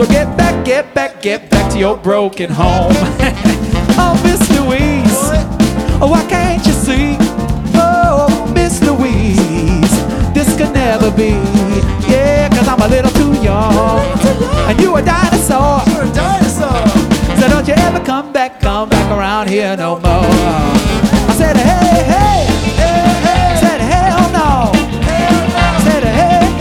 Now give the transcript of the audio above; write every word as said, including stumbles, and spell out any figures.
So get back, get back, get back to your broken home. Oh, Miss Louise, oh, why can't you see? Oh, Miss Louise, this could never be. Yeah, cause I'm a little too young, and you a dinosaur. You're a dinosaur. So don't you ever come back, come back around here no more. I said, hey, hey.